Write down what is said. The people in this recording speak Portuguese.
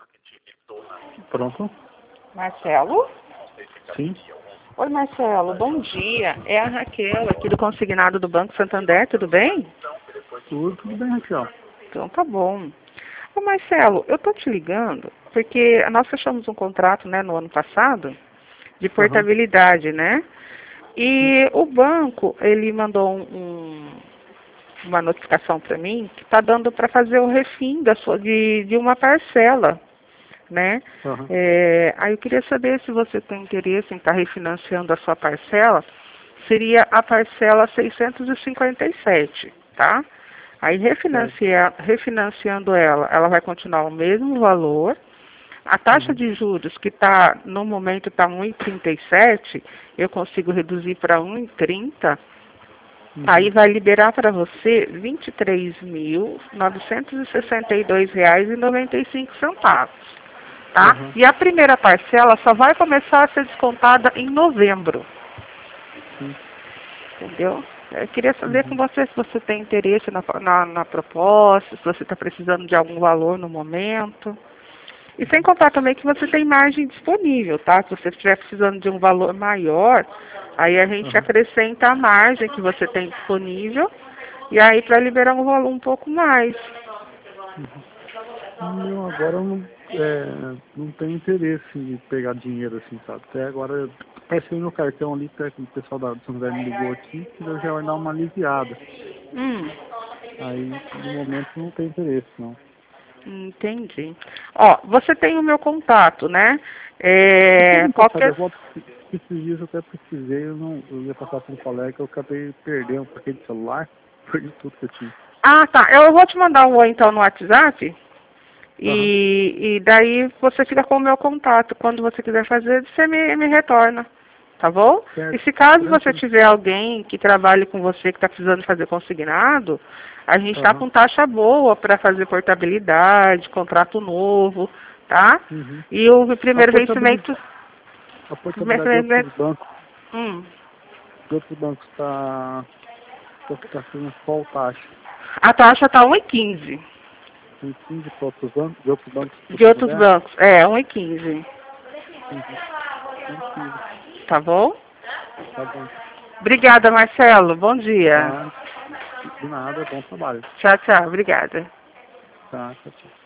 Pronto? Marcelo? Sim. Oi, Marcelo, bom dia. É a Raquel, aqui do consignado do Banco Santander, tudo bem? Tudo bem, Raquel. Então tá bom. Ô, Marcelo, eu tô te ligando porque nós fechamos um contrato, né, no ano passado, de Aham. portabilidade, né? E o banco, ele mandou uma notificação para mim que está dando para fazer o refim de uma parcela, né? Aham. Aí eu queria saber se você tem interesse em estar refinanciando a sua parcela. Seria a parcela 657, tá? Aí Certo. refinanciando ela vai continuar o mesmo valor. A taxa Uhum. de juros que está no momento está 1,37, eu consigo reduzir para 1,30. Aí Uhum. vai liberar para você R$ 23.962,95, tá? Aham. E a primeira parcela só vai começar a ser descontada em novembro, Sim. entendeu? Eu queria saber com Uhum. você se você tem interesse na proposta, se você está precisando de algum valor no momento. E sem contar também que você tem margem disponível, tá? Se você estiver precisando de um valor maior, aí a gente Aham. acrescenta a margem que você tem disponível e aí para liberar um valor um pouco mais. Uhum. Não, agora eu não tenho interesse em pegar dinheiro assim, sabe? Até agora eu passei meu cartão ali, até que o pessoal da Santander me ligou aqui, que eu já vai dar uma aliviada. Hum, Aí, no momento, não tem interesse, não. entendi. Ó, você tem o meu contato, né? Você pode me passar de Qualquer... volta? Esses dias eu até precisei, eu ia passar para um colega, eu acabei perdendo um paquete de celular, perdi tudo que eu tinha. Ah, tá. Eu vou te mandar um oi então no WhatsApp. Aham. E daí você fica com o meu contato. Quando você quiser fazer, você me retorna. Tá bom? E Certo. se caso você Tranquilo. tiver alguém que trabalhe com você que está precisando fazer consignado, a gente está Aham. com taxa boa para fazer portabilidade, contrato novo, tá? Uhum. E o A primeiro portabilidade, vencimento. a portabilidade de Hum, outros bancos tá sendo qual taxa? a taxa está 1,15 Tem 15 para outros bancos, de outros bancos do de outros Santander? bancos. É, 1,15. Uhum. Tranquilo. Tá bom? Tá bom. Obrigada, Marcelo. Bom dia. Tá. De nada, bom trabalho. Tchau, tchau. Obrigada. Tá, tchau, tchau.